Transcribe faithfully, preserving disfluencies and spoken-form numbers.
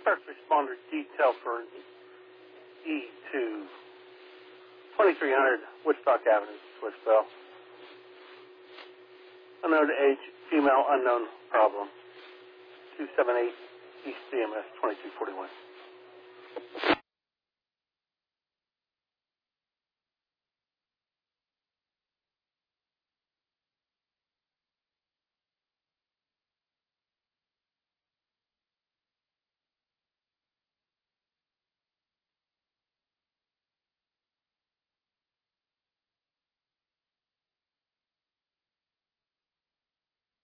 First responder detail for E two twenty-three hundred Woodstock Avenue, Switchville. Unknown age, female, unknown problem. two seven eight East C M S twenty-two forty-one.